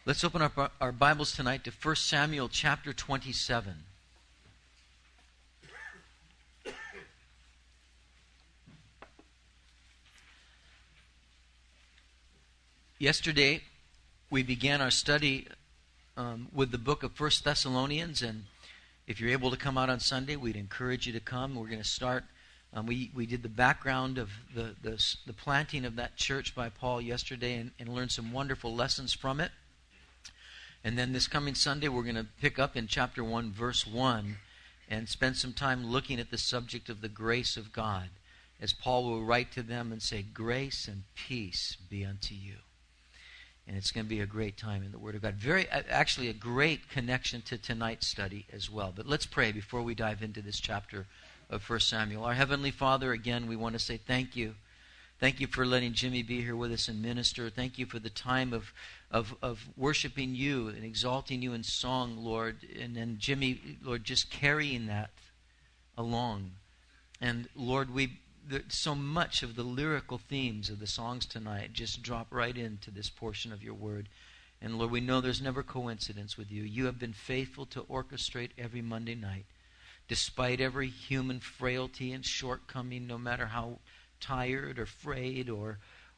Let's open up our Bibles tonight to 1 Samuel chapter 27. Yesterday, we began our study with the book of 1 Thessalonians, and if you're able to come out on Sunday, we'd encourage you to come. We're going to start. We did the background of the planting of that church by Paul yesterday and learned some wonderful lessons from it. And then this coming Sunday, we're going to pick up in chapter 1, verse 1, and spend some time looking at the subject of the grace of God, as Paul will write to them and say, "Grace and peace be unto you." And it's going to be a great time in the Word of God. Actually a great connection to tonight's study as well. But let's pray before we dive into this chapter of 1 Samuel. Our Heavenly Father, again, we want to say thank you. Thank you for letting Jimmy be here with us and minister. Thank you for the time of worshiping you and exalting you in song, Lord. And then Jimmy, Lord, just carrying that along. And Lord, so much of the lyrical themes of the songs tonight just drop right into this portion of your word. And Lord, we know there's never coincidence with you. You have been faithful to orchestrate every Monday night. Despite every human frailty and shortcoming, no matter how tired or frayed or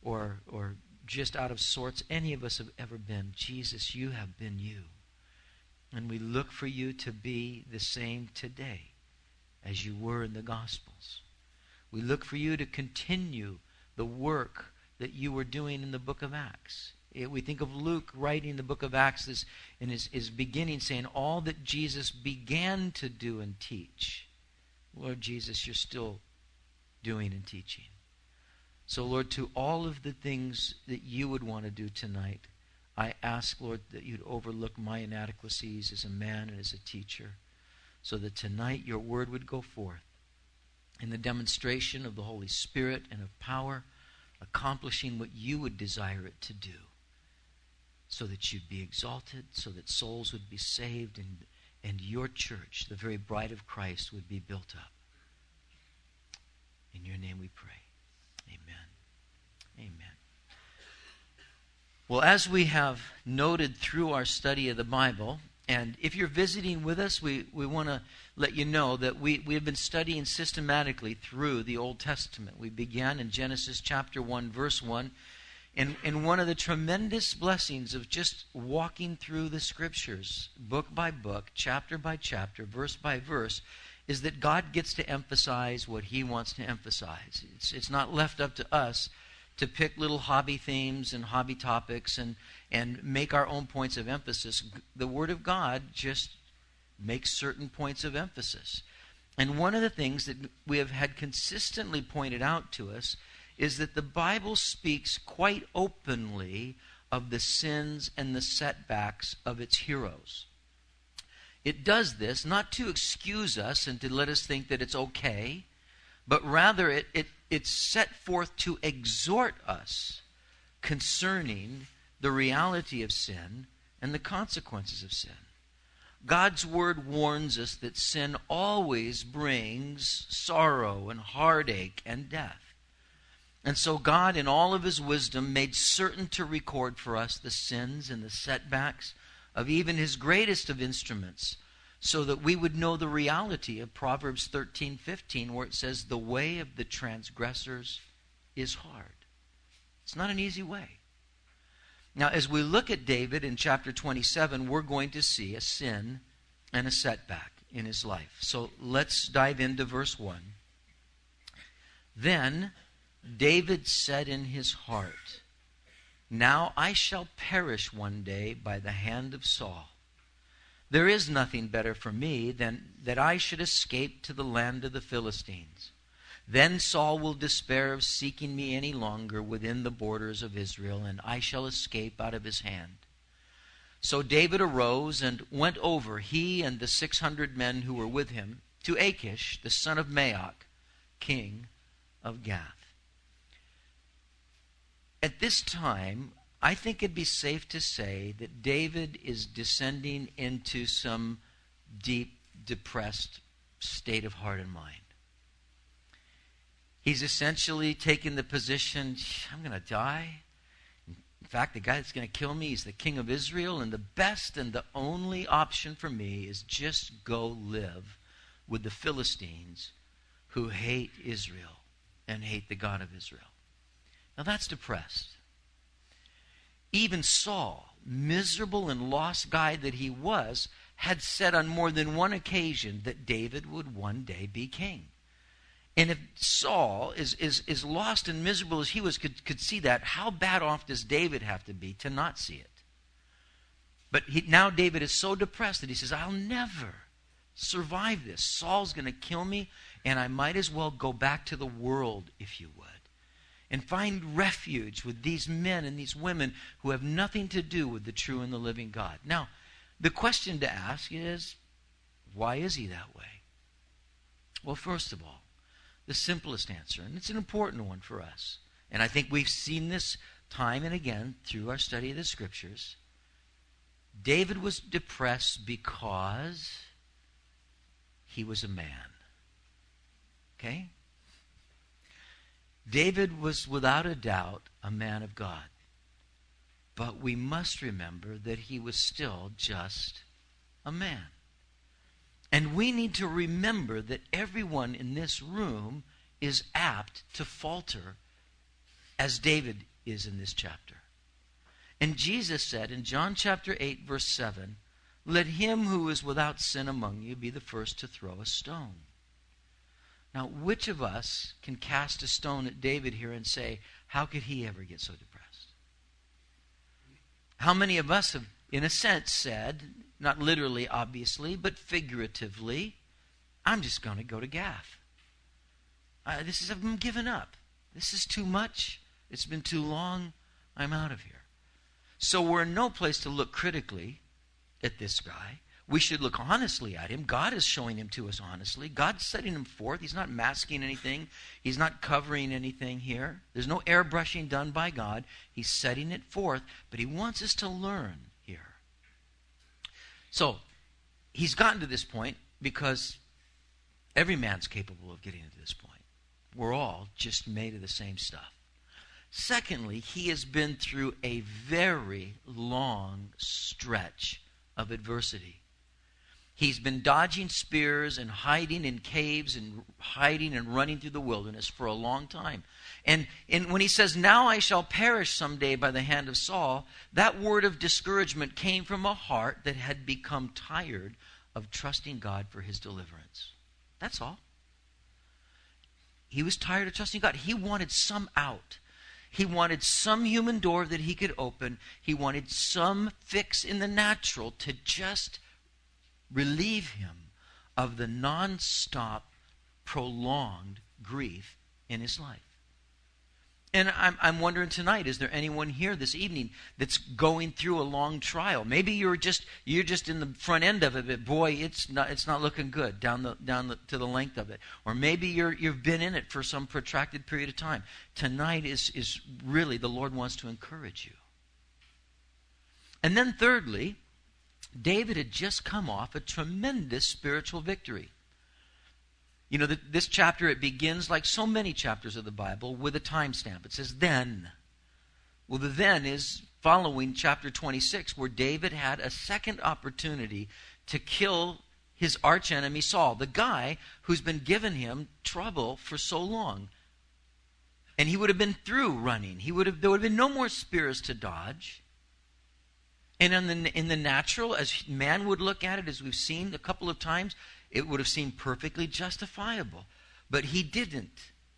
just out of sorts any of us have ever been, Jesus, you have been you. And we look for you to be the same today as you were in the Gospels. We look for you to continue the work that you were doing in the book of Acts. We think of Luke writing the book of Acts in his beginning, saying all that Jesus began to do and teach. Lord Jesus, you're still doing and teaching. So, Lord, to all of the things that you would want to do tonight, I ask, Lord, that you'd overlook my inadequacies as a man and as a teacher, so that tonight your word would go forth in the demonstration of the Holy Spirit and of power, accomplishing what you would desire it to do, so that you'd be exalted, so that souls would be saved, and your church, the very bride of Christ, would be built up. In your name we pray. Amen. Amen. Well, as we have noted through our study of the Bible, and if you're visiting with us, we want to let you know that we have been studying systematically through the Old Testament. We began in Genesis chapter 1, verse 1. And one of the tremendous blessings of just walking through the Scriptures, book by book, chapter by chapter, verse by verse, is that God gets to emphasize what He wants to emphasize. It's not left up to us to pick little hobby themes and hobby topics and make our own points of emphasis. The Word of God just makes certain points of emphasis. And one of the things that we have had consistently pointed out to us is that the Bible speaks quite openly of the sins and the setbacks of its heroes. It does this not to excuse us and to let us think that it's okay, but rather it's set forth to exhort us concerning the reality of sin and the consequences of sin. God's Word warns us that sin always brings sorrow and heartache and death. And so God, in all of His wisdom, made certain to record for us the sins and the setbacks of even His greatest of instruments, so that we would know the reality of Proverbs 13:15, where it says, "The way of the transgressors is hard." It's not an easy way. Now, as we look at David in chapter 27, we're going to see a sin and a setback in his life. So let's dive into verse 1. Then David said in his heart, "Now I shall perish one day by the hand of Saul. There is nothing better for me than that I should escape to the land of the Philistines. Then Saul will despair of seeking me any longer within the borders of Israel, and I shall escape out of his hand." So David arose and went over, he and the 600 men who were with him, to Achish, the son of Maoch, king of Gath. At this time, I think it'd be safe to say that David is descending into some deep, depressed state of heart and mind. He's essentially taken the position, I'm going to die. In fact, the guy that's going to kill me is the king of Israel, and the best and the only option for me is just go live with the Philistines who hate Israel and hate the God of Israel. Now that's depressed. Even Saul, miserable and lost guy that he was, had said on more than one occasion that David would one day be king. And if Saul is lost and miserable as he was, could see that, how bad off does David have to be to not see it? But now David is so depressed that he says, I'll never survive this. Saul's going to kill me, and I might as well go back to the world, if you would, and find refuge with these men and these women who have nothing to do with the true and the living God. Now, the question to ask is, why is he that way? Well, first of all, the simplest answer, and it's an important one for us, and I think we've seen this time and again through our study of the Scriptures. David was depressed because he was a man. Okay? David was without a doubt a man of God. But we must remember that he was still just a man. And we need to remember that everyone in this room is apt to falter as David is in this chapter. And Jesus said in John chapter 8, verse 7, let him who is without sin among you be the first to throw a stone. Now, which of us can cast a stone at David here and say, how could he ever get so depressed? How many of us have, in a sense, said, not literally, obviously, but figuratively, I'm just going to go to Gath. I'm giving up. This is too much. It's been too long. I'm out of here. So we're in no place to look critically at this guy. We should look honestly at him. God is showing him to us honestly. God's setting him forth. He's not masking anything. He's not covering anything here. There's no airbrushing done by God. He's setting it forth, but he wants us to learn here. So, he's gotten to this point because every man's capable of getting to this point. We're all just made of the same stuff. Secondly, he has been through a very long stretch of adversity. He's been dodging spears and hiding in caves and hiding and running through the wilderness for a long time. And when he says, now I shall perish someday by the hand of Saul, that word of discouragement came from a heart that had become tired of trusting God for his deliverance. That's all. He was tired of trusting God. He wanted some out. He wanted some human door that he could open. He wanted some fix in the natural to just relieve him of the non-stop, prolonged grief in his life. And I'm wondering tonight, is there anyone here this evening that's going through a long trial? Maybe you're just in the front end of it, but boy, it's not looking good down to the length of it. Or maybe you've been in it for some protracted period of time. Tonight is really, the Lord wants to encourage you. And then thirdly, David had just come off a tremendous spiritual victory. You know, this chapter, it begins like so many chapters of the Bible with a timestamp. It says, then. Well, the then is following chapter 26, where David had a second opportunity to kill his archenemy Saul, the guy who's been giving him trouble for so long. And he would have been through running. There would have been no more spears to dodge. And in the natural, as man would look at it, as we've seen a couple of times, it would have seemed perfectly justifiable. But he didn't.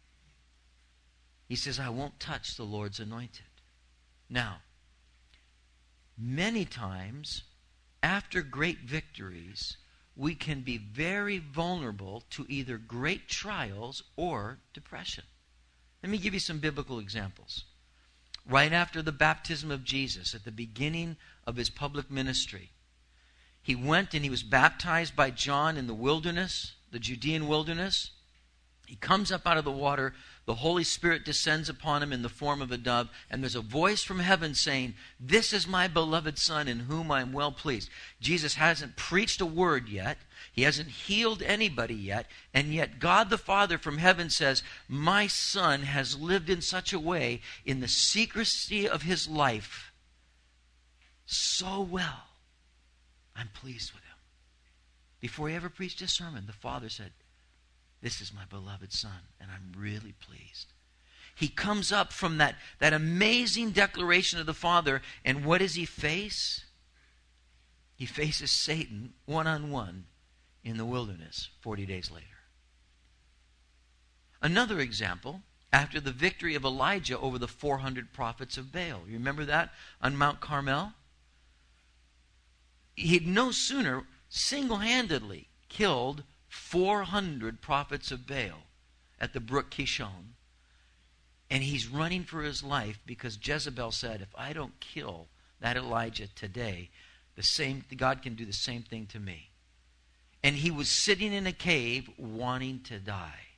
He says, I won't touch the Lord's anointed. Now, many times, after great victories, we can be very vulnerable to either great trials or depression. Let me give you some biblical examples. Right after the baptism of Jesus, at the beginning of his public ministry, he went and he was baptized by John in the wilderness, the Judean wilderness. He comes up out of the water. The Holy Spirit descends upon him in the form of a dove. And there's a voice from heaven saying, "This is my beloved Son in whom I am well pleased." Jesus hasn't preached a word yet. He hasn't healed anybody yet. And yet God the Father from heaven says, "My Son has lived in such a way in the secrecy of his life so well. I'm pleased with him." Before he ever preached a sermon, the Father said, "This is my beloved Son, and I'm really pleased." He comes up from that amazing declaration of the Father, and what does he face? He faces Satan one-on-one in the wilderness 40 days later. Another example, after the victory of Elijah over the 400 prophets of Baal. You remember that on Mount Carmel? He'd no sooner single-handedly killed 400 prophets of Baal at the brook Kishon. And he's running for his life because Jezebel said, "If I don't kill that Elijah today, God can do the same thing to me." And he was sitting in a cave wanting to die.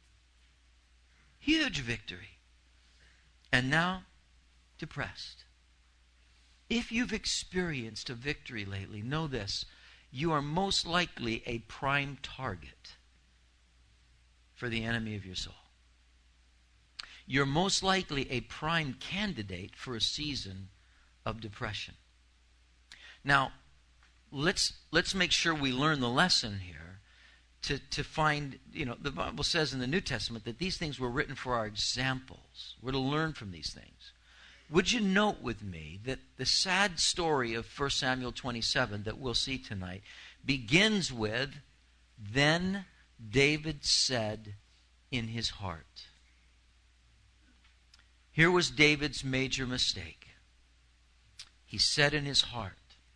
Huge victory. And now, depressed. If you've experienced a victory lately, know this: you are most likely a prime target for the enemy of your soul. You're most likely a prime candidate for a season of depression. Now, let's make sure we learn the lesson here to find, the Bible says in the New Testament that these things were written for our examples. We're to learn from these things. Would you note with me that the sad story of 1 Samuel 27 that we'll see tonight begins with, "Then David said in his heart." Here was David's major mistake. He said in his heart.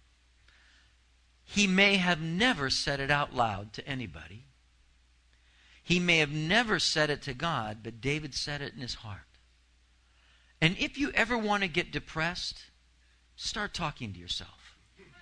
He may have never said it out loud to anybody. He may have never said it to God, but David said it in his heart. And if you ever want to get depressed, start talking to yourself.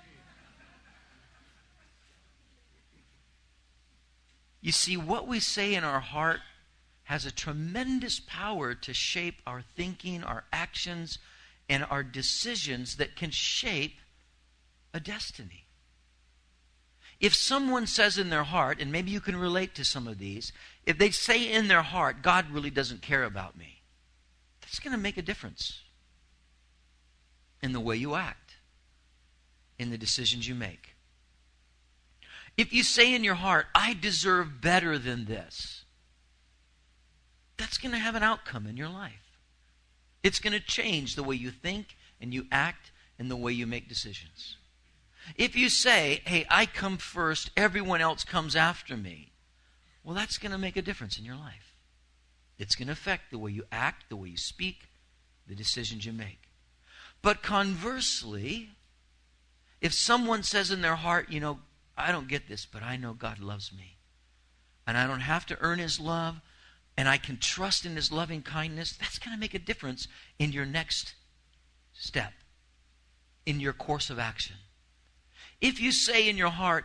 You see, what we say in our heart has a tremendous power to shape our thinking, our actions, and our decisions that can shape a destiny. If someone says in their heart, and maybe you can relate to some of these, if they say in their heart, "God really doesn't care about me," that's going to make a difference in the way you act, in the decisions you make. If you say in your heart, "I deserve better than this," that's going to have an outcome in your life. It's going to change the way you think and you act and the way you make decisions. If you say, "Hey, I come first, everyone else comes after me," well, that's going to make a difference in your life. It's going to affect the way you act, the way you speak, the decisions you make. But conversely, if someone says in their heart, "I don't get this, but I know God loves me, and I don't have to earn his love, and I can trust in his loving kindness," that's going to make a difference in your next step, in your course of action. If you say in your heart,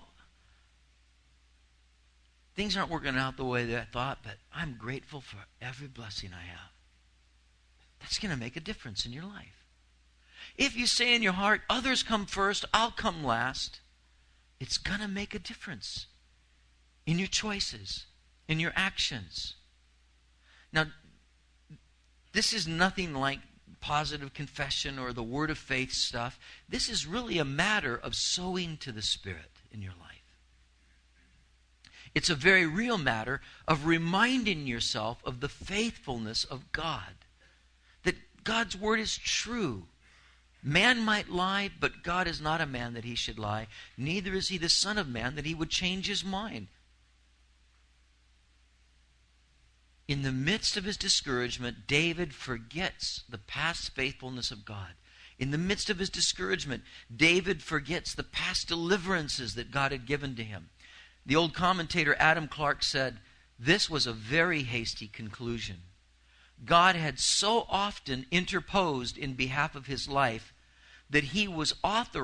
"Things aren't working out the way that I thought, but I'm grateful for every blessing I have," that's going to make a difference in your life. If you say in your heart, "Others come first, I'll come last," it's going to make a difference in your choices, in your actions. Now, this is nothing like positive confession or the word of faith stuff. This is really a matter of sowing to the Spirit in your life. It's a very real matter of reminding yourself of the faithfulness of God. That God's word is true. Man might lie, but God is not a man that he should lie. Neither is he the Son of Man that he would change his mind. In the midst of his discouragement, David forgets the past faithfulness of God. In the midst of his discouragement, David forgets the past deliverances that God had given to him. The old commentator Adam Clarke said, "This was a very hasty conclusion. God had so often interposed in behalf of his life that he was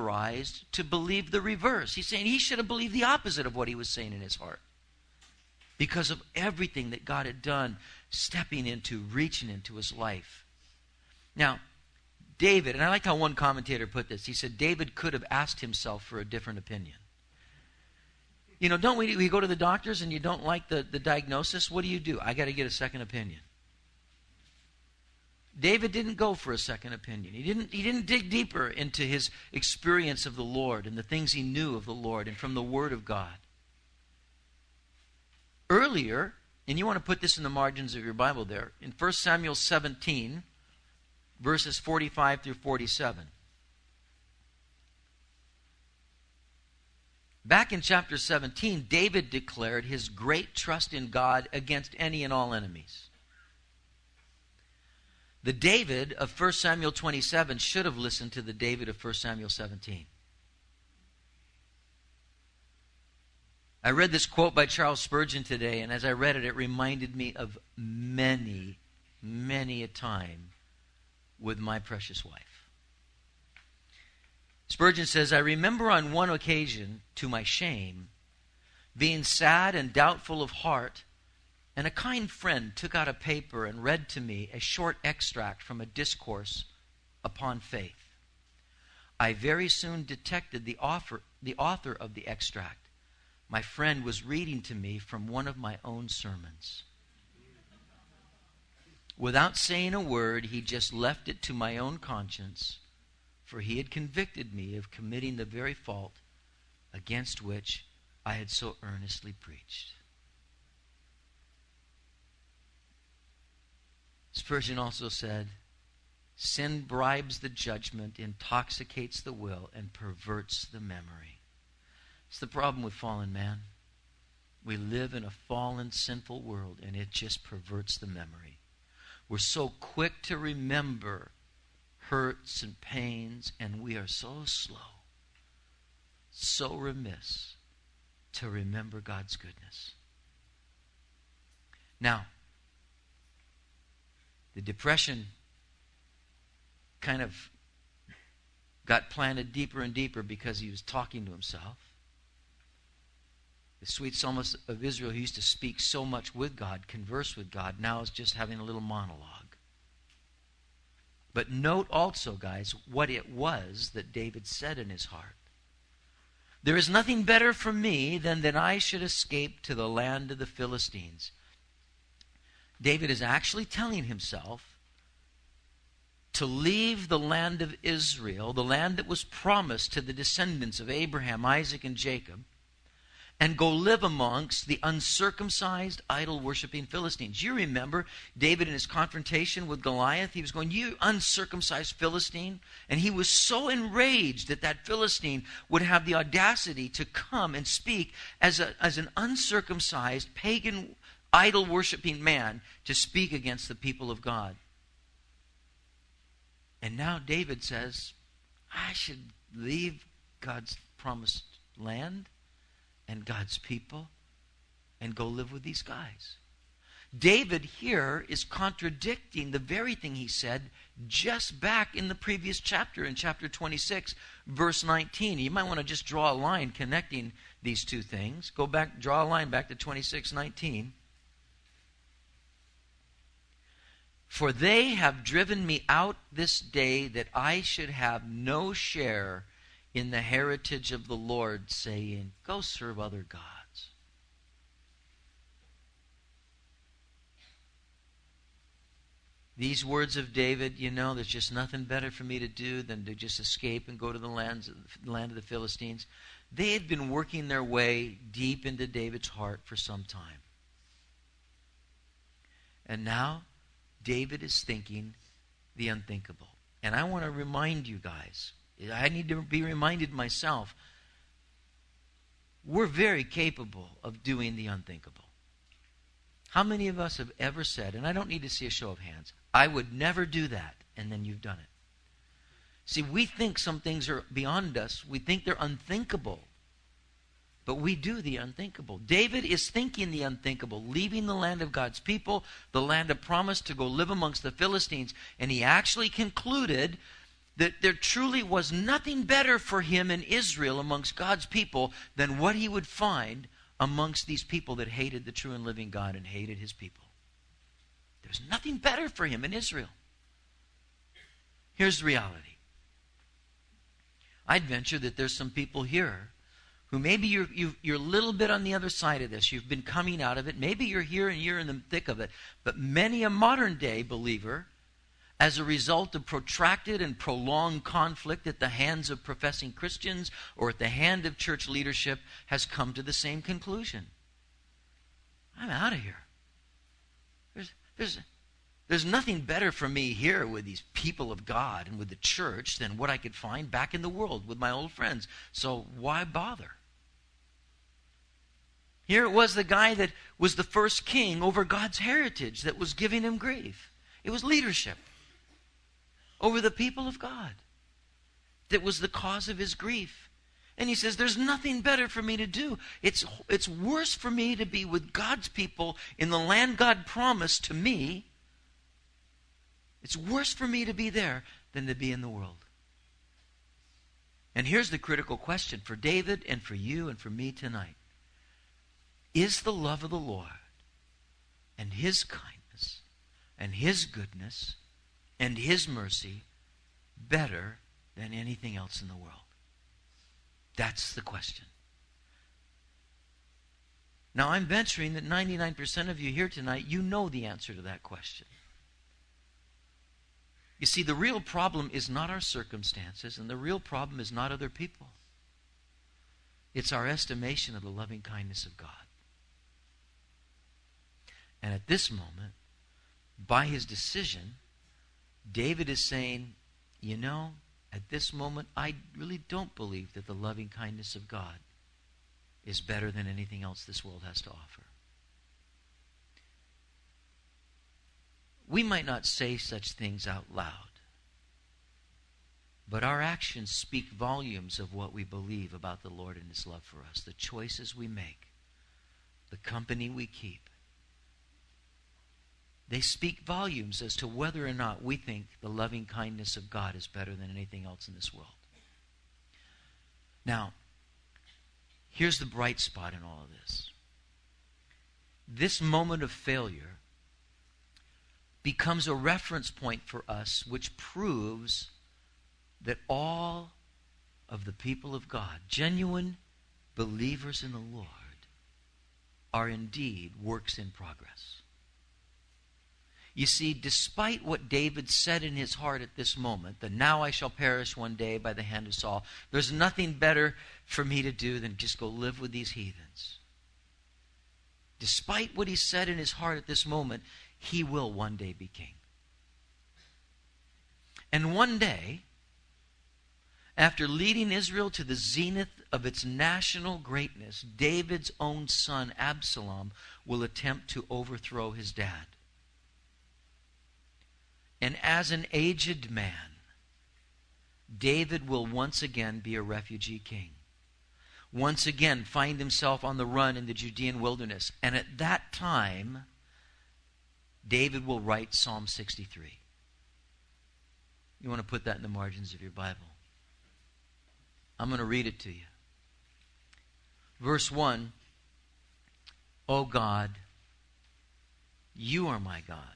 authorized to believe the reverse." He's saying he should have believed the opposite of what he was saying in his heart. because of everything that God had done, stepping into, reaching into his life. Now, David, and I like how one commentator put this. He said David could have asked himself for a different opinion. You know, don't we go to the doctors and you don't like the diagnosis? What do? I got to get a second opinion. David didn't go for a second opinion. He didn't dig deeper into his experience of the Lord and the things he knew of the Lord and from the Word of God. Earlier, and you want to put this in the margins of your Bible there, in 1 Samuel 17, verses 45 through 47. Back in chapter 17, David declared his great trust in God against any and all enemies. The David of 1 Samuel 27 should have listened to the David of 1 Samuel 17. I read this quote by Charles Spurgeon today, and as I read it, it reminded me of many a time with my precious wife. Spurgeon says, I remember on one occasion, to my shame, being sad and doubtful of heart, and a kind friend took out a paper and read to me a short extract from a discourse upon faith. I very soon detected the author of the extract. My friend was reading to me from one of my own sermons. Without saying a word, he just left it to my own conscience, for he had convicted me of committing the very fault against which I had so earnestly preached. Spurgeon also said, sin bribes the judgment, intoxicates the will, and perverts the memory. It's the problem with fallen man. We live in a fallen, sinful world, and it just perverts the memory. We're so quick to remember hurts and pains, and we are so slow, so remiss to remember God's goodness. Now, the depression kind of got planted deeper and deeper because he was talking to himself. The sweet psalmist of Israel, who used to speak so much with God, converse with God, now is just having a little monologue. But note also, guys, what it was that David said in his heart. There is nothing better for me than that I should escape to the land of the Philistines. David is actually telling himself to leave the land of Israel, the land that was promised to the descendants of Abraham, Isaac, and Jacob, and go live amongst the uncircumcised, idol-worshiping Philistines. You remember David in his confrontation with Goliath. He was going, you uncircumcised Philistine. And he was so enraged that that Philistine would have the audacity to come and speak as an uncircumcised, pagan, idol-worshiping man to speak against the people of God. And now David says, I should leave God's promised land and God's people and go live with these guys. David here is contradicting the very thing he said just back in the previous chapter, in chapter 26, verse 19. You might want to just draw a line connecting these two things. Go back, draw a line back to 26:19. For they have driven me out this day that I should have no share in the heritage of the Lord, saying, go serve other gods. These words of David, there's just nothing better for me to do than to just escape and go to the land of the Philistines. They had been working their way deep into David's heart for some time. And now David is thinking the unthinkable. And I want to remind you guys, I need to be reminded myself, we're very capable of doing the unthinkable. How many of us have ever said, and I don't need to see a show of hands, I would never do that, and then you've done it? See, we think some things are beyond us. We think they're unthinkable. But we do the unthinkable. David is thinking the unthinkable, leaving the land of God's people, the land of promise, to go live amongst the Philistines. And he actually concluded that there truly was nothing better for him in Israel amongst God's people than what he would find amongst these people that hated the true and living God and hated his people. There's nothing better for him in Israel. Here's the reality. I'd venture that there's some people here who maybe you're a little bit on the other side of this. You've been coming out of it. Maybe you're here and you're in the thick of it. But many a modern day believer, as a result of protracted and prolonged conflict at the hands of professing Christians or at the hand of church leadership, has come to the same conclusion. I'm out of here. There's nothing better for me here with these people of God and with the church than what I could find back in the world with my old friends. So why bother? Here it was the guy that was the first king over God's heritage that was giving him grief. It was leadership over the people of God that was the cause of his grief. And he says, there's nothing better for me to do. It's worse for me to be with God's people in the land God promised to me. It's worse for me to be there than to be in the world. And here's the critical question for David and for you and for me tonight. Is the love of the Lord and his kindness and his goodness and his mercy better than anything else in the world? That's the question. Now, I'm venturing that 99% of you here tonight, you know the answer to that question. You see, the real problem is not our circumstances, and the real problem is not other people. It's our estimation of the loving kindness of God. And at this moment, by his decision, David is saying, you know, at this moment, I really don't believe that the loving kindness of God is better than anything else this world has to offer. We might not say such things out loud, but our actions speak volumes of what we believe about the Lord and his love for us. The choices we make, the company we keep, they speak volumes as to whether or not we think the loving kindness of God is better than anything else in this world. Now, here's the bright spot in all of this. This moment of failure becomes a reference point for us, which proves that all of the people of God, genuine believers in the Lord, are indeed works in progress. You see, despite what David said in his heart at this moment, that now I shall perish one day by the hand of Saul, there's nothing better for me to do than just go live with these heathens. Despite what he said in his heart at this moment, he will one day be king. And one day, after leading Israel to the zenith of its national greatness, David's own son, Absalom, will attempt to overthrow his dad. And as an aged man, David will once again be a refugee king. Once again find himself on the run in the Judean wilderness. And at that time, David will write Psalm 63. You want to put that in the margins of your Bible. I'm going to read it to you. Verse 1, O God, you are my God.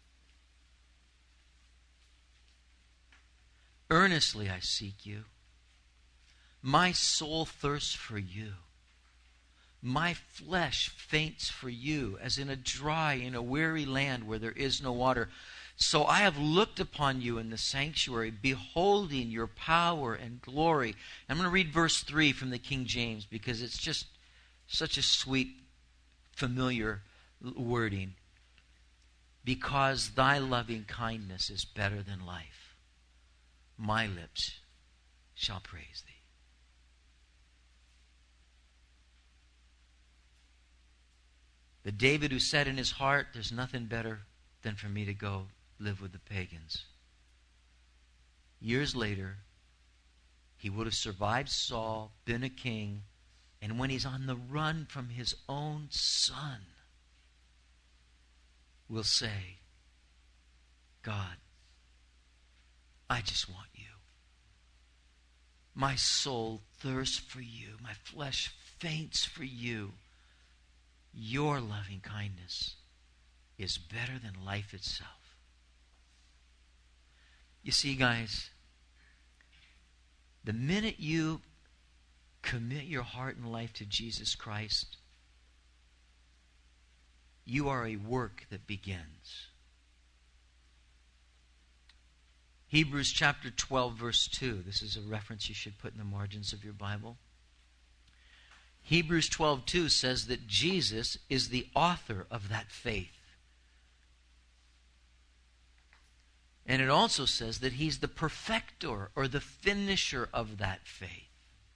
Earnestly I seek you. My soul thirsts for you. My flesh faints for you, as in a dry and a weary land where there is no water. So I have looked upon you in the sanctuary, beholding your power and glory. I'm going to read verse 3 from the King James because it's just such a sweet, familiar wording. Because thy loving kindness is better than life, my lips shall praise thee. The David who said in his heart, there's nothing better than for me to go live with the pagans. Years later, he would have survived Saul, been a king, and when he's on the run from his own son, will say, God, I just want you. My soul thirsts for you. My flesh faints for you. your loving kindness is better than life itself. You see, guys, the minute you commit your heart and life to Jesus Christ, you are a work that begins. Hebrews chapter 12, verse 2. This is a reference you should put in the margins of your Bible. Hebrews 12:2 says that Jesus is the author of that faith. And it also says that He's the perfecter or the finisher of that faith.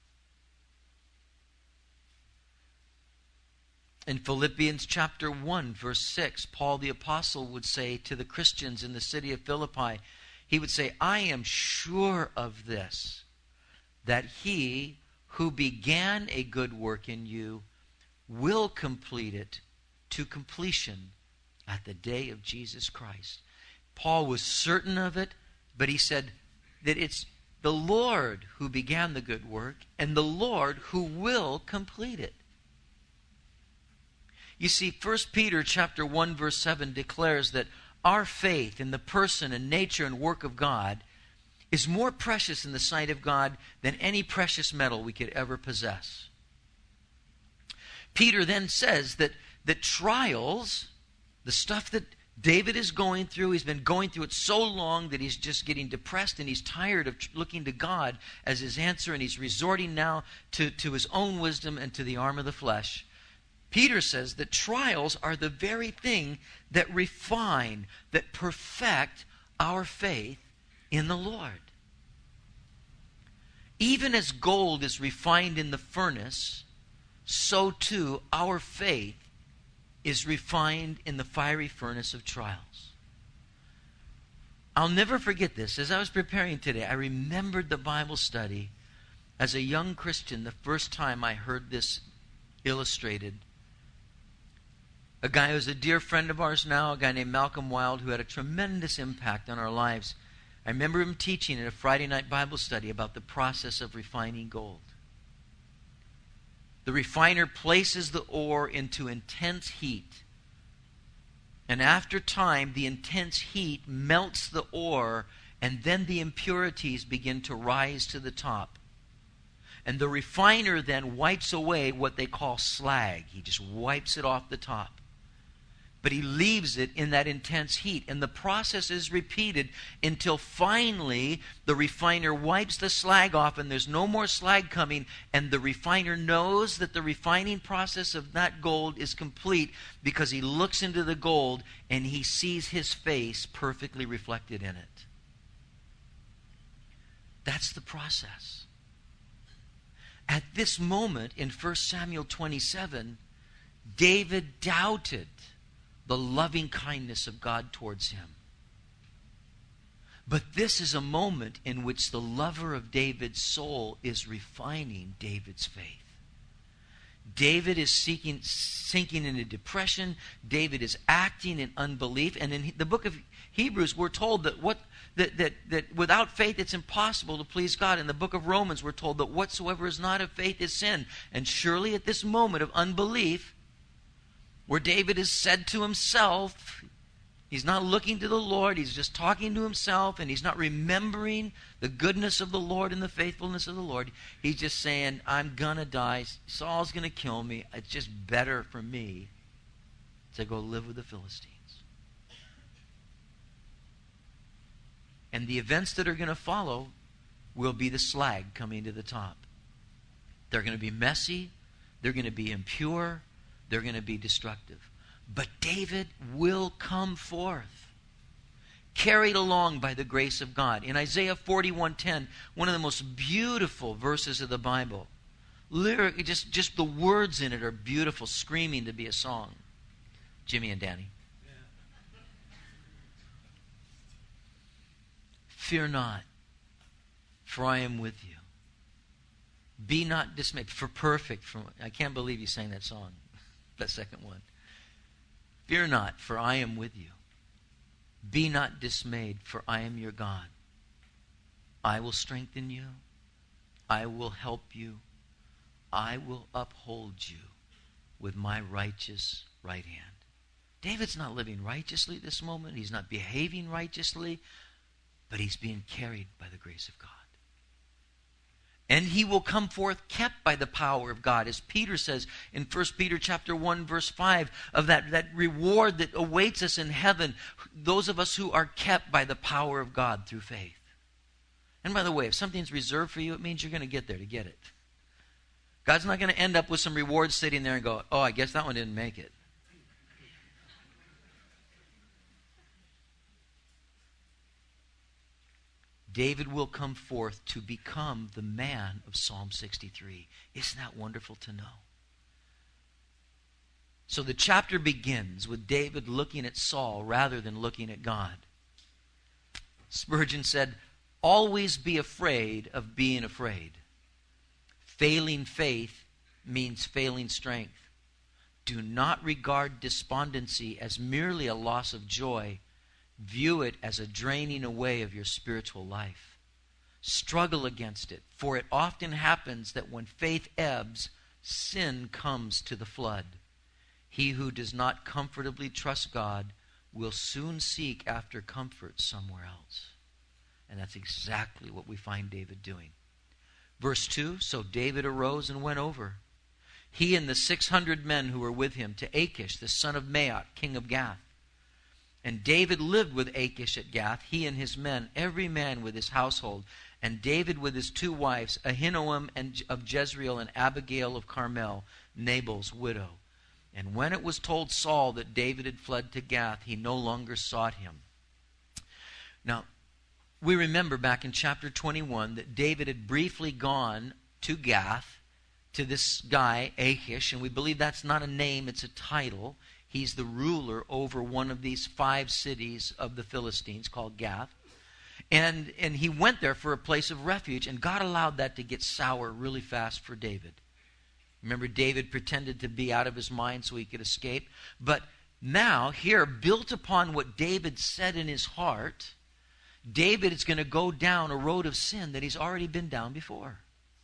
In Philippians chapter 1, verse 6, Paul the Apostle would say to the Christians in the city of Philippi, he would say, I am sure of this, that He who began a good work in you will complete it to completion at the day of Jesus Christ. Paul was certain of it, but he said that it's the Lord who began the good work and the Lord who will complete it. You see, 1 Peter chapter 1, verse 7 declares that our faith in the person and nature and work of God is more precious in the sight of God than any precious metal we could ever possess. Peter then says that trials, the stuff that David is going through, he's been going through it so long that he's just getting depressed and he's tired of looking to God as his answer, and he's resorting now to his own wisdom and to the arm of the flesh. Peter says that trials are the very thing that refine, that perfect our faith in the Lord. Even as gold is refined in the furnace, so too our faith is refined in the fiery furnace of trials. I'll never forget this. As I was preparing today, I remembered the Bible study as a young Christian, the first time I heard this illustrated. A guy who's a dear friend of ours now, a guy named Malcolm Wilde, who had a tremendous impact on our lives. I remember him teaching at a Friday night Bible study about the process of refining gold. The refiner places the ore into intense heat. And after time, the intense heat melts the ore, and then the impurities begin to rise to the top. And the refiner then wipes away what they call slag. He just wipes it off the top. But he leaves it in that intense heat. And the process is repeated until finally the refiner wipes the slag off and there's no more slag coming. And the refiner knows that the refining process of that gold is complete because he looks into the gold and he sees his face perfectly reflected in it. That's the process. At this moment in 1 Samuel 27, David doubted the loving kindness of God towards him. But this is a moment in which the lover of David's soul is refining David's faith. David is sinking into depression. David is acting in unbelief. And in the book of Hebrews, we're told that that without faith it's impossible to please God. In the book of Romans, we're told that whatsoever is not of faith is sin. And surely at this moment of unbelief, where David has said to himself, he's not looking to the Lord, he's just talking to himself, and he's not remembering the goodness of the Lord and the faithfulness of the Lord. He's just saying, I'm going to die. Saul's going to kill me. It's just better for me to go live with the Philistines. And the events that are going to follow will be the slag coming to the top. They're going to be messy. They're going to be impure. They're going to be destructive. But David will come forth, carried along by the grace of God. In Isaiah 41:10, one of the most beautiful verses of the Bible, literally just the words in it are beautiful, screaming to be a song. Jimmy and Danny. Fear not, for I am with you. Be not dismayed, for perfect. I can't believe you sang that song. That second one. Fear not, for I am with you. Be not dismayed, for I am your God. I will strengthen you. I will help you. I will uphold you with my righteous right hand. David's not living righteously at this moment. He's not behaving righteously, but he's being carried by the grace of God. And he will come forth kept by the power of God, as Peter says in 1 Peter chapter 1, verse 5, of that reward that awaits us in heaven, those of us who are kept by the power of God through faith. And by the way, if something's reserved for you, it means you're going to get there to get it. God's not going to end up with some reward sitting there and go, oh, I guess that one didn't make it. David will come forth to become the man of Psalm 63. Isn't that wonderful to know? So the chapter begins with David looking at Saul rather than looking at God. Spurgeon said, always be afraid of being afraid. Failing faith means failing strength. Do not regard despondency as merely a loss of joy. View it as a draining away of your spiritual life. Struggle against it, for it often happens that when faith ebbs, sin comes to the flood. He who does not comfortably trust God will soon seek after comfort somewhere else. And that's exactly what we find David doing. Verse 2, so David arose and went over, he and the 600 men who were with him, to Achish, the son of Maoch, king of Gath. And David lived with Achish at Gath, he and his men, every man with his household. And David with his 2 wives, Ahinoam of Jezreel and Abigail of Carmel, Nabal's widow. And when it was told Saul that David had fled to Gath, he no longer sought him. Now, we remember back in chapter 21 that David had briefly gone to Gath, to this guy, Achish, and we believe that's not a name, it's a title. He's the ruler over one of these 5 cities of the Philistines called Gath. And he went there for a place of refuge, and God allowed that to get sour really fast for David. Remember, David pretended to be out of his mind so he could escape. But now, here, built upon what David said in his heart, David is going to go down a road of sin that he's already been down before.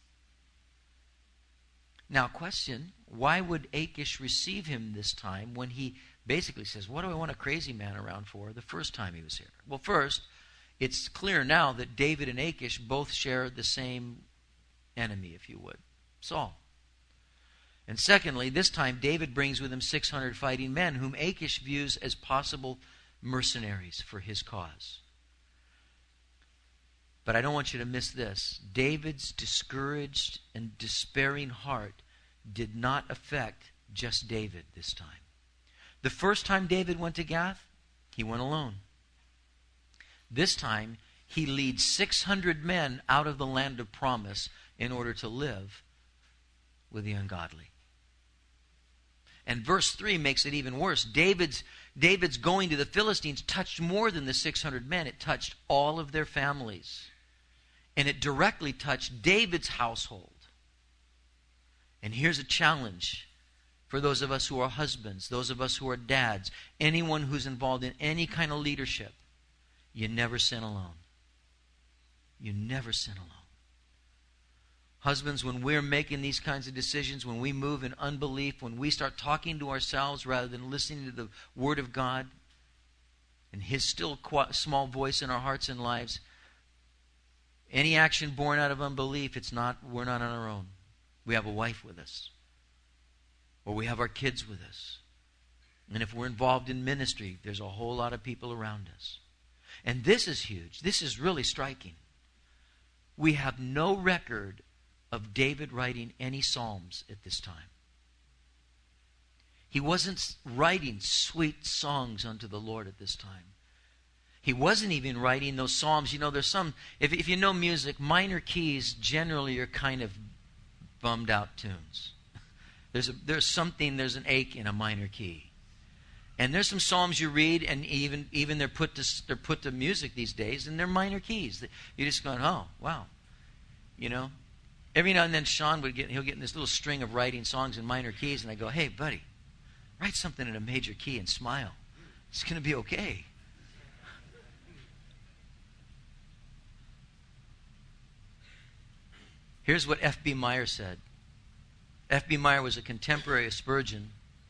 Now, question, why would Achish receive him this time when he basically says, what do I want a crazy man around for the first time he was here? Well, first, it's clear now that David and Achish both share the same enemy, if you would, Saul. And secondly, this time David brings with him 600 fighting men whom Achish views as possible mercenaries for his cause. But I don't want you to miss this. David's discouraged and despairing heart did not affect just David this time. The first time David went to Gath, he went alone. This time, he leads 600 men out of the land of promise in order to live with the ungodly. And verse 3 makes it even worse. David's going to the Philistines touched more than the 600 men. It touched all of their families. And it directly touched David's household. And here's a challenge for those of us who are husbands, those of us who are dads, anyone who's involved in any kind of leadership. You never sin alone. You never sin alone. Husbands, when we're making these kinds of decisions, when we move in unbelief, when we start talking to ourselves rather than listening to the Word of God and His still small voice in our hearts and lives, any action born out of unbelief, we're not on our own. We have a wife with us. Or we have our kids with us. And if we're involved in ministry, there's a whole lot of people around us. And this is huge. This is really striking. We have no record of David writing any psalms at this time. He wasn't writing sweet songs unto the Lord at this time. He wasn't even writing those psalms. You know, there's some, if you know music, minor keys generally are kind of bummed out tunes. There's an ache in a minor key. And there's some psalms you read, and even they're put to music these days, and they're minor keys. You're just going, oh, wow. You know? Every now and then Sean he'll get in this little string of writing songs in minor keys, and I go, hey, buddy, write something in a major key and smile. It's going to be okay. Here's what F.B. Meyer said. F.B. Meyer was a contemporary of Spurgeon.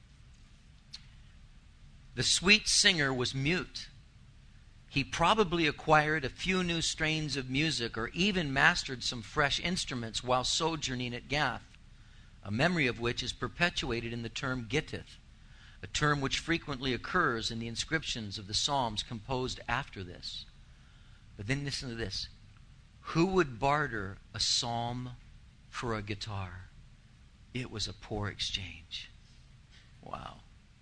The sweet singer was mute. He probably acquired a few new strains of music or even mastered some fresh instruments while sojourning at Gath, a memory of which is perpetuated in the term gittith, a term which frequently occurs in the inscriptions of the Psalms composed after this. But then listen to this. Who would barter a psalm for a guitar? It was a poor exchange. Wow.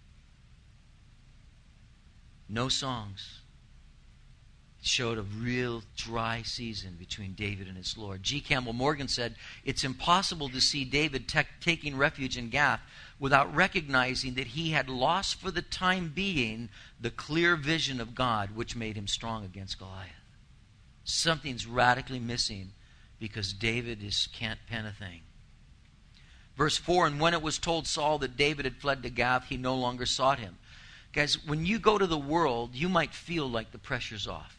No songs. It showed a real dry season between David and his Lord. G. Campbell Morgan said, it's impossible to see David taking refuge in Gath without recognizing that he had lost for the time being the clear vision of God which made him strong against Goliath. Something's radically missing because David can't pen a thing. Verse 4, and when it was told Saul that David had fled to Gath, he no longer sought him. Guys, when you go to the world, you might feel like the pressure's off.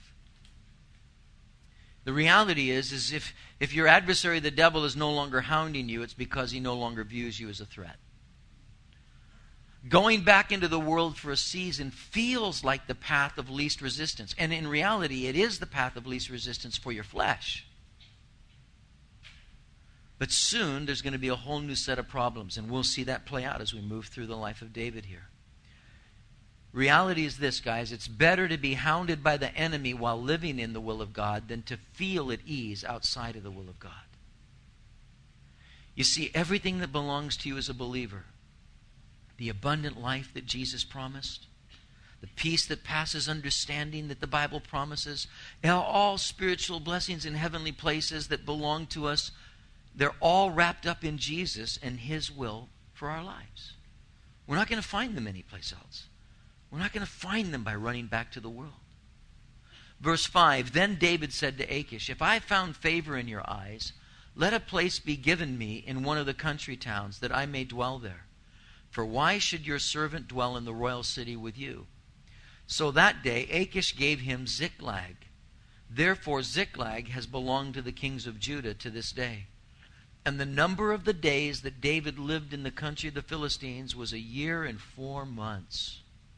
The reality is if your adversary, the devil, is no longer hounding you, it's because he no longer views you as a threat. Going back into the world for a season feels like the path of least resistance. And in reality, it is the path of least resistance for your flesh. But soon, there's going to be a whole new set of problems, and we'll see that play out as we move through the life of David here. Reality is this, guys. It's better to be hounded by the enemy while living in the will of God than to feel at ease outside of the will of God. You see, everything that belongs to you as a believer, the abundant life that Jesus promised, the peace that passes understanding that the Bible promises, all spiritual blessings in heavenly places that belong to us, they're all wrapped up in Jesus and His will for our lives. We're not going to find them anyplace else. We're not going to find them by running back to the world. Verse 5, then David said to Achish, if I found favor in your eyes, let a place be given me in one of the country towns that I may dwell there. For why should your servant dwell in the royal city with you? So that day Achish gave him Ziklag. Therefore Ziklag has belonged to the kings of Judah to this day. And the number of the days that David lived in the country of the Philistines was 1 year and 4 months.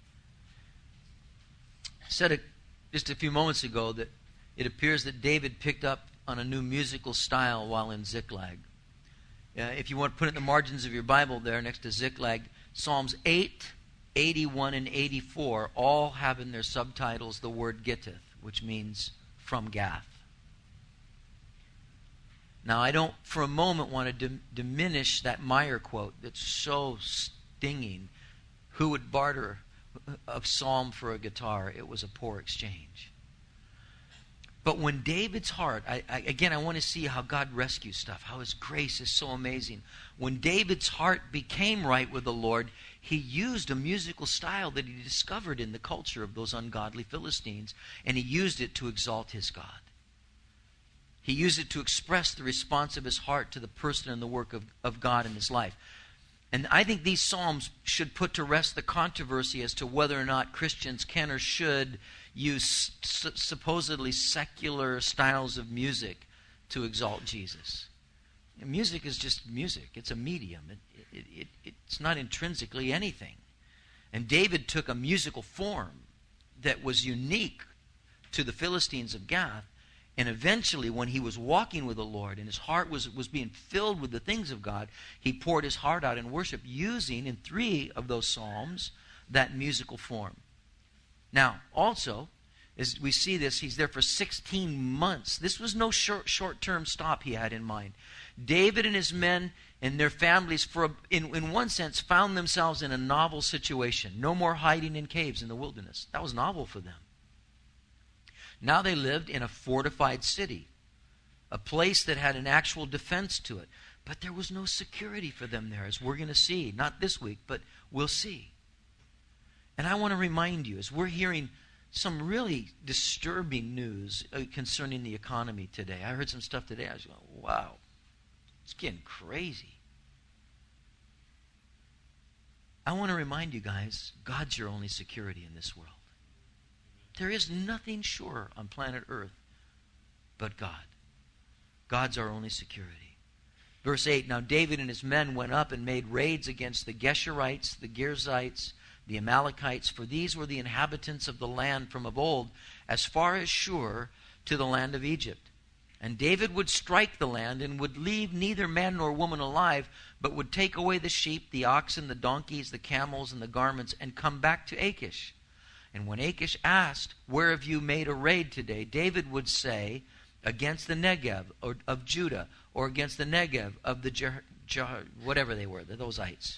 I said just a few moments ago that it appears that David picked up on a new musical style while in Ziklag. If you want to put it in the margins of your Bible there next to Ziklag, Psalms 8, 81, and 84 all have in their subtitles the word Gittith, which means from Gath. Now, I don't for a moment want to diminish that Meyer quote that's so stinging. Who would barter a psalm for a guitar? It was a poor exchange. But when David's heart, I want to see how God rescues stuff, how His grace is so amazing. When David's heart became right with the Lord, he used a musical style that he discovered in the culture of those ungodly Philistines, and he used it to exalt his God. He used it to express the response of his heart to the person and the work of God in his life. And I think these psalms should put to rest the controversy as to whether or not Christians can or should use supposedly secular styles of music to exalt Jesus. And music is just music. It's a medium. It's not intrinsically anything. And David took a musical form that was unique to the Philistines of Gath. And eventually, when he was walking with the Lord and his heart was being filled with the things of God, he poured his heart out in worship using, in 3 of those psalms, that musical form. Now, also, as we see this, he's there for 16 months. This was no short-term stop he had in mind. David and his men and their families, in one sense, found themselves in a novel situation. No more hiding in caves in the wilderness. That was novel for them. Now they lived in a fortified city, a place that had an actual defense to it. But there was no security for them there, as we're going to see. Not this week, but we'll see. And I want to remind you, as we're hearing some really disturbing news concerning the economy today. I heard some stuff today. I was going, wow, it's getting crazy. I want to remind you guys, God's your only security in this world. There is nothing sure on planet Earth but God. God's our only security. Verse 8, now David and his men went up and made raids against the Geshurites, the Girzites, the Amalekites, for these were the inhabitants of the land from of old, as far as Shur to the land of Egypt. And David would strike the land and would leave neither man nor woman alive, but would take away the sheep, the oxen, the donkeys, the camels, and the garments, and come back to Achish. And when Achish asked, where have you made a raid today? David would say, against the Negev of Judah, or against the Negev of the whatever they were, those ites.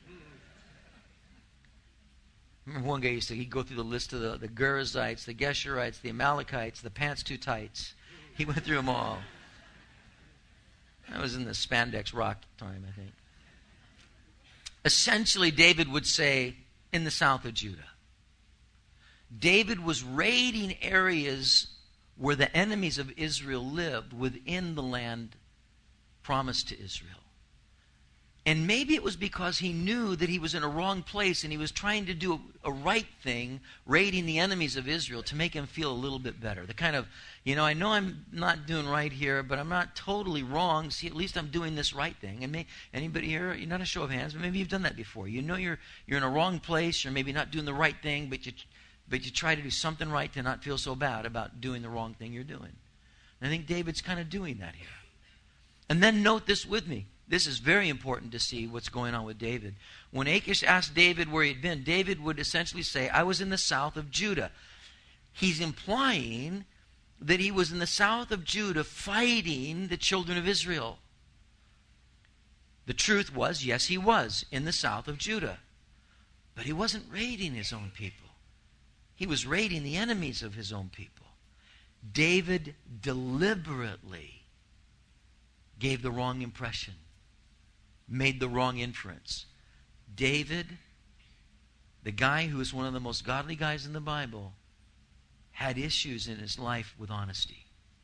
Remember one guy he'd go through the list of the Girzites, the Geshurites, the Amalekites, the pants too tights. He went through them all. That was in the spandex rock time, I think. Essentially, David would say, in the south of Judah. David was raiding areas where the enemies of Israel lived within the land promised to Israel. And maybe it was because he knew that he was in a wrong place and he was trying to do a right thing, raiding the enemies of Israel to make him feel a little bit better. The kind of, I know I'm not doing right here, but I'm not totally wrong. See, at least I'm doing this right thing. And anybody here, you're not a show of hands, but maybe you've done that before. You know you're in a wrong place, you're maybe not doing the right thing, but you try to do something right to not feel so bad about doing the wrong thing you're doing. And I think David's kind of doing that here. And then note this with me. This is very important to see what's going on with David. When Achish asked David where he'd been, David would essentially say, I was in the south of Judah. He's implying that he was in the south of Judah fighting the children of Israel. The truth was, yes, he was in the south of Judah. But he wasn't raiding his own people. He was raiding the enemies of his own people. David deliberately gave the wrong impression, made the wrong inference. David, the guy who is one of the most godly guys in the Bible, had issues in his life with honesty.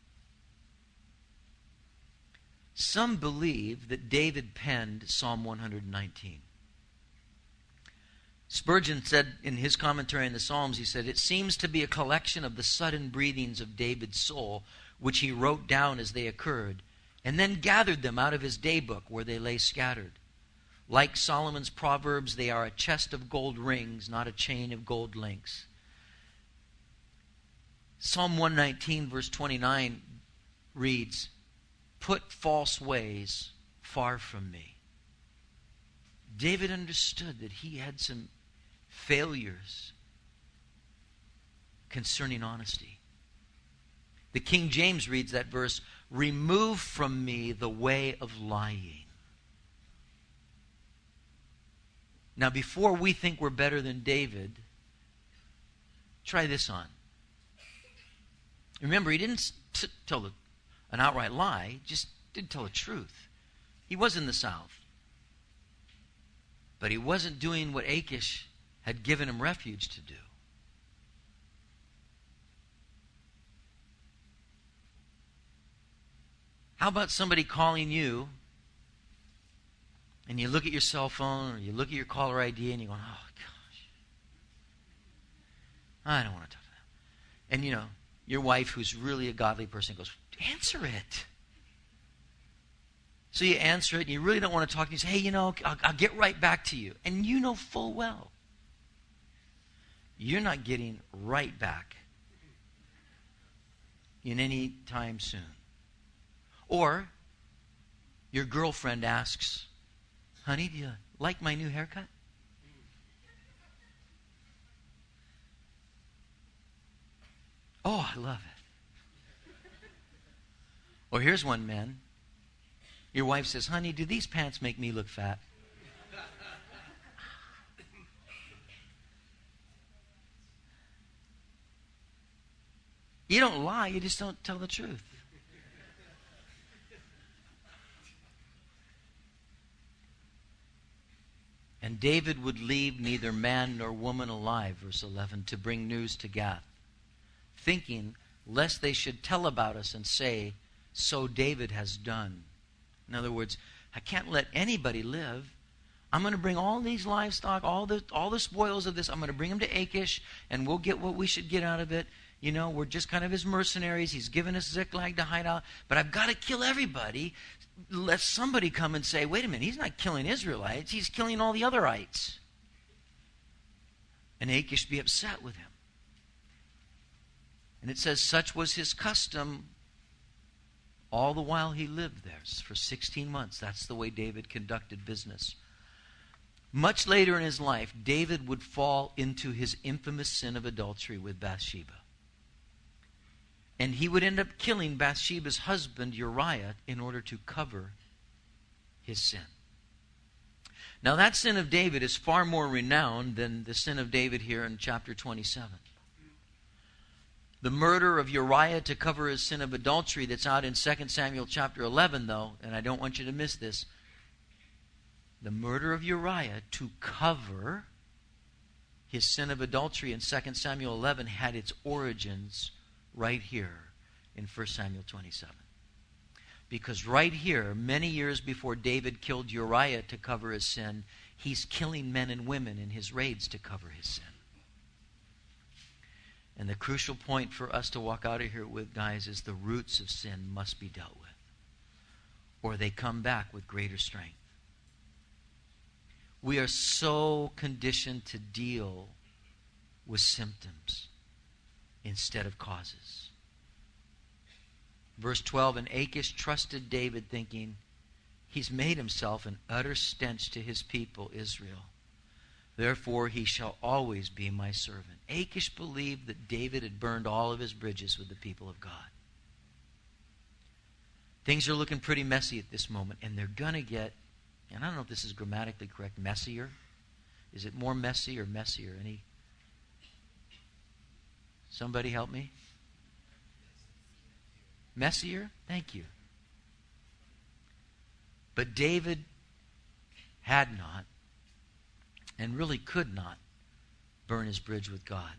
Some believe that David penned Psalm 119. Spurgeon said in his commentary on the Psalms, he said, it seems to be a collection of the sudden breathings of David's soul, which he wrote down as they occurred, and then gathered them out of his daybook where they lay scattered. Like Solomon's Proverbs, they are a chest of gold rings, not a chain of gold links. Psalm 119, verse 29 reads, put false ways far from me. David understood that he had some failures concerning honesty. The King James reads that verse, remove from me the way of lying. Now, before we think we're better than David, try this on. Remember, he didn't tell an outright lie, just did tell the truth. He was in the south. But he wasn't doing what Achish had given him refuge to do. How about somebody calling you and you look at your cell phone or you look at your caller ID and you're going, oh, gosh, I don't want to talk to them. And, your wife, who's really a godly person, goes, answer it. So you answer it and you really don't want to talk to you. You say, hey, I'll get right back to you. And you know full well you're not getting right back in any time soon. Or your girlfriend asks, honey, do you like my new haircut? Oh, I love it. Or here's one, man. Your wife says, honey, do these pants make me look fat? You don't lie, you just don't tell the truth. And David would leave neither man nor woman alive, verse 11, to bring news to Gath, thinking lest they should tell about us and say, so David has done. In other words, I can't let anybody live. I'm going to bring all these livestock, all the spoils of this, I'm going to bring them to Achish, and we'll get what we should get out of it. We're just kind of his mercenaries. He's given us Ziklag to hide out. But I've got to kill everybody let somebody come and say, wait a minute, he's not killing Israelites, he's killing all the otherites. And Achish be upset with him. And it says, such was his custom all the while he lived there. For 16 months, that's the way David conducted business. Much later in his life, David would fall into his infamous sin of adultery with Bathsheba. And he would end up killing Bathsheba's husband, Uriah, in order to cover his sin. Now, that sin of David is far more renowned than the sin of David here in chapter 27. The murder of Uriah to cover his sin of adultery that's out in 2 Samuel chapter 11, though, and I don't want you to miss this, the murder of Uriah to cover his sin of adultery in 2 Samuel 11 had its origins right here in 1 Samuel 27. Because right here, many years before David killed Uriah to cover his sin, he's killing men and women in his raids to cover his sin. And the crucial point for us to walk out of here with, guys, is the roots of sin must be dealt with, or they come back with greater strength. We are so conditioned to deal with symptoms instead of causes. Verse 12, and Achish trusted David, thinking, he's made himself an utter stench to his people, Israel. Therefore he shall always be my servant. Achish believed that David had burned all of his bridges with the people of God. Things are looking pretty messy at this moment, and they're going to get, and I don't know if this is grammatically correct, messier. Is it more messy or messier? Somebody help me? Messier? Thank you. But David had not, and really could not, burn his bridge with God.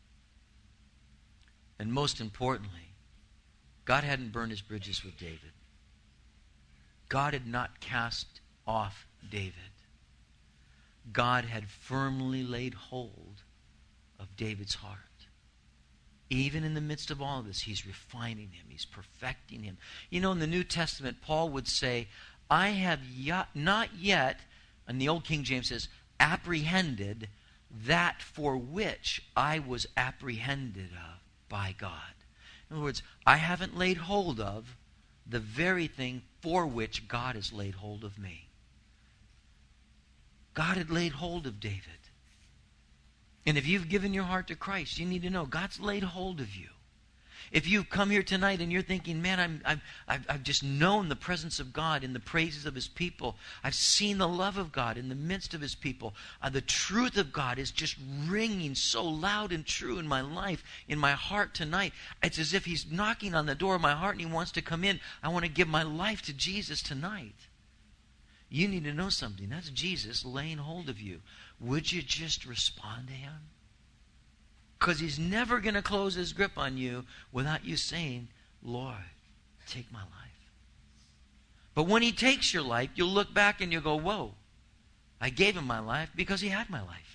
And most importantly, God hadn't burned his bridges with David. God had not cast off David. God had firmly laid hold of David's heart. Even in the midst of all of this, he's refining him. He's perfecting him. You know, in the New Testament, Paul would say, I have not yet, and the Old King James says, apprehended that for which I was apprehended of by God. In other words, I haven't laid hold of the very thing for which God has laid hold of me. God had laid hold of David. And if you've given your heart to Christ, you need to know God's laid hold of you. If you've come here tonight and you're thinking, man, I've just known the presence of God in the praises of his people. I've seen the love of God in the midst of his people. The truth of God is just ringing so loud and true in my life, in my heart tonight. It's as if he's knocking on the door of my heart and he wants to come in. I want to give my life to Jesus tonight. You need to know something. That's Jesus laying hold of you. Would you just respond to him? Because he's never going to close his grip on you without you saying, Lord, take my life. But when he takes your life, you'll look back and you'll go, whoa, I gave him my life because he had my life.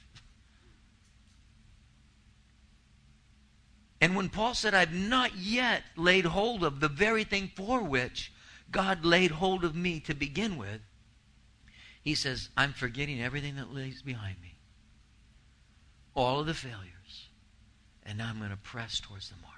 And when Paul said, I've not yet laid hold of the very thing for which God laid hold of me to begin with, he says, I'm forgetting everything that lays behind me. All of the failures. And now I'm going to press towards the mark.